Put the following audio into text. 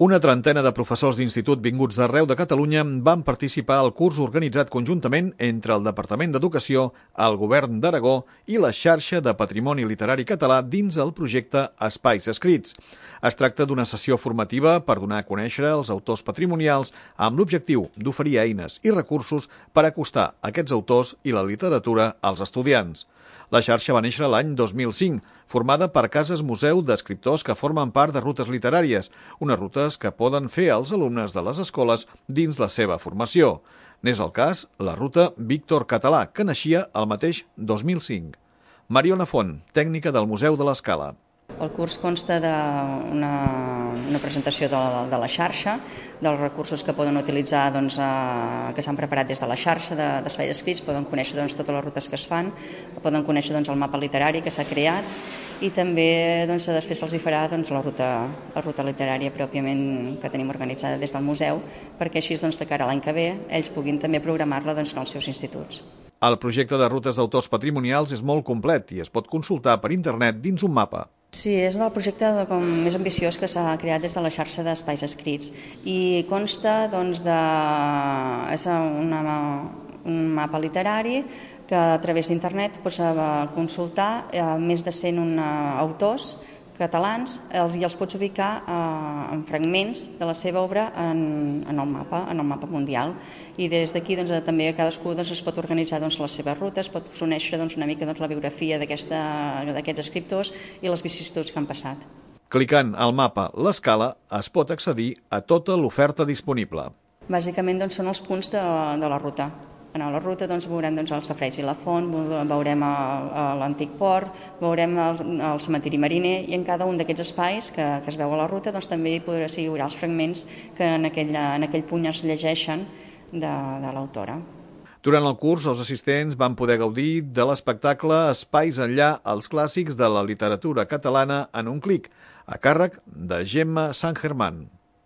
Una trentena de professors d'institut vinguts d'arreu de Catalunya van participar al curs organitzat conjuntament entre el Departament d'Educació, el Govern d'Aragó i la xarxa de Patrimoni Literari Català dins el projecte Espais Escrits. Es tracta d'una sessió formativa per donar a conèixer els autors patrimonials amb l'objectiu d'oferir eines i recursos per acostar aquests autors i la literatura als estudiants. La xarxa va néixer l'any 2005, formada per cases museu d'escriptors que formen part de rutes literàries, unes rutes que poden fer els alumnes de les escoles dins la seva formació. N'és el cas la ruta Víctor Català, que naixia el mateix 2005. Mariona Font, tècnica del Museu de l'Escala. El curs consta d'una presentació de la xarxa, dels recursos que poden utilitzar, que s'han preparat des de la xarxa d'espais escrits, poden conèixer totes les rutes que es fan, poden conèixer el mapa literari que s'ha creat i també després se'ls farà la ruta literària pròpiament que tenim organitzada des del museu, perquè així de cara a l'any que ve ells puguin també programar-la en els seus instituts. El projecte de rutes d'autors patrimonials és molt complet i es pot consultar per internet dins un mapa. Sí, és el projecte més ambiciós que s'ha creat des de la xarxa d'espais escrits i consta és un mapa literari que a través d'internet pots consultar més de 100 autors catalans i els pots ubicar en fragments de la seva obra en el mapa mundial. I des d'aquí també cadascú es pot organitzar les seves rutes, pot conèixer una mica la biografia d'aquests escriptors i les vicissituds que han passat. Clicant al mapa L'Escala es pot accedir a tota l'oferta disponible. Bàsicament són els punts de la ruta. A la ruta veurem el safareig i la font, veurem l'antic port, veurem el cementiri mariner i en cada un d'aquests espais que es veu a la ruta també hi haurà els fragments que en aquell punt es llegeixen de l'autora. Durant el curs, els assistents van poder gaudir de l'espectacle Espais enllà als clàssics de la literatura catalana en un clic, a càrrec de Gemma Sant Germán.